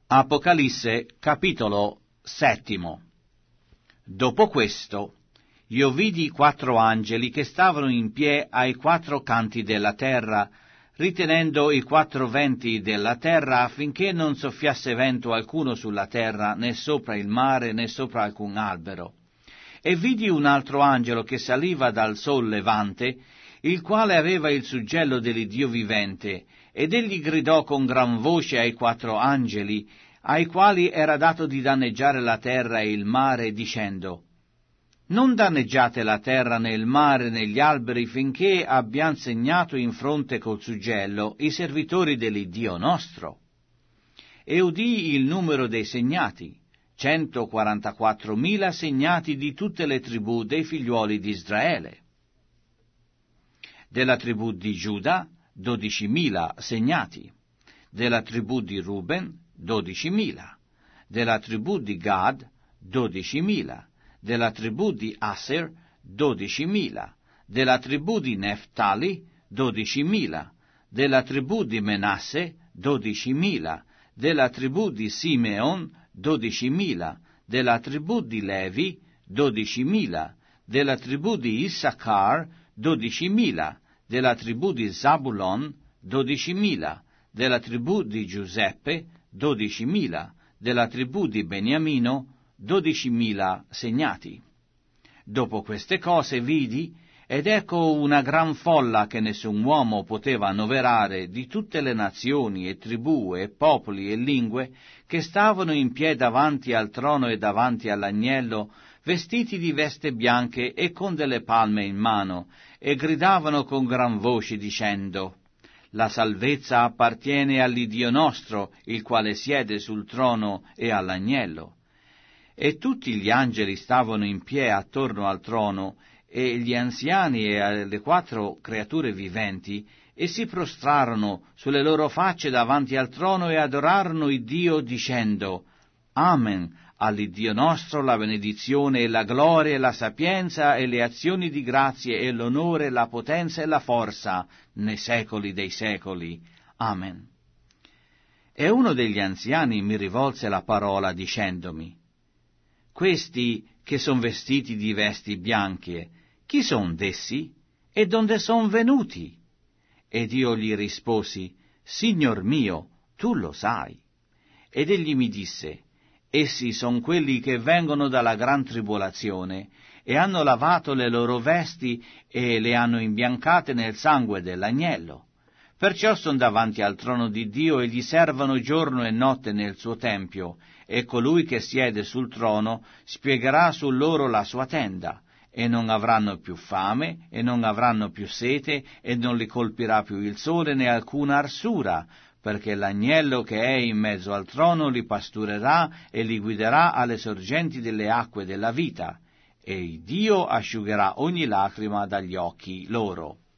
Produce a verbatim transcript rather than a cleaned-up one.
Apocalisse capitolo settimo. Dopo questo io vidi quattro angeli che stavano in piedi ai quattro canti della terra, ritenendo i quattro venti della terra affinché non soffiasse vento alcuno sulla terra, né sopra il mare, né sopra alcun albero. E vidi un altro angelo che saliva dal sol levante, il quale aveva il suggello dell'Iddio vivente, ed egli gridò con gran voce ai quattro angeli, ai quali era dato di danneggiare la terra e il mare, dicendo: non danneggiate la terra né il mare né gli alberi, finché abbiano segnato in fronte col suggello i servitori dell'Iddio nostro. E udii il numero dei segnati, centoquarantaquattromila segnati di tutte le tribù dei figliuoli di Israele. Della tribù di Giuda, dodicimila segnati. Della tribù di Ruben, dodicimila. Della tribù di Gad, dodicimila. Della tribù di Aser, dodicimila. Della tribù di Neftali, dodicimila. Della tribù di Menasse, dodicimila. Della tribù di Simeon, dodicimila. Della tribù di Levi, dodicimila. Della tribù di Issachar, dodicimila. Della tribù di Zabulon, dodicimila. Della tribù di Giuseppe, dodicimila. Della tribù di Beniamino, dodicimila segnati. Dopo queste cose vidi, ed ecco una gran folla che nessun uomo poteva annoverare, di tutte le nazioni e tribù e popoli e lingue, che stavano in piedi davanti al trono e davanti all'agnello, vestiti di veste bianche e con delle palme in mano, e gridavano con gran voce dicendo: la salvezza appartiene all'Iddio nostro, il quale siede sul trono, e all'agnello. E tutti gli angeli stavano in piedi attorno al trono, e gli anziani e le quattro creature viventi, e si prostrarono sulle loro facce davanti al trono e adorarono il Dio dicendo: Amen, all'Iddio nostro la benedizione e la gloria e la sapienza e le azioni di grazie e l'onore, la potenza e la forza nei secoli dei secoli. Amen. E uno degli anziani mi rivolse la parola dicendomi: questi che son vestiti di vesti bianche, chi son d'essi? E donde son venuti? Ed io gli risposi: Signor mio, tu lo sai. Ed egli mi disse: essi son quelli che vengono dalla gran tribolazione, e hanno lavato le loro vesti e le hanno imbiancate nel sangue dell'agnello. Perciò son davanti al trono di Dio e gli servono giorno e notte nel suo tempio, e colui che siede sul trono spiegherà su loro la sua tenda, e non avranno più fame, e non avranno più sete, e non li colpirà più il sole né alcuna arsura, perché l'agnello che è in mezzo al trono li pasturerà e li guiderà alle sorgenti delle acque della vita, e Dio asciugherà ogni lacrima dagli occhi loro.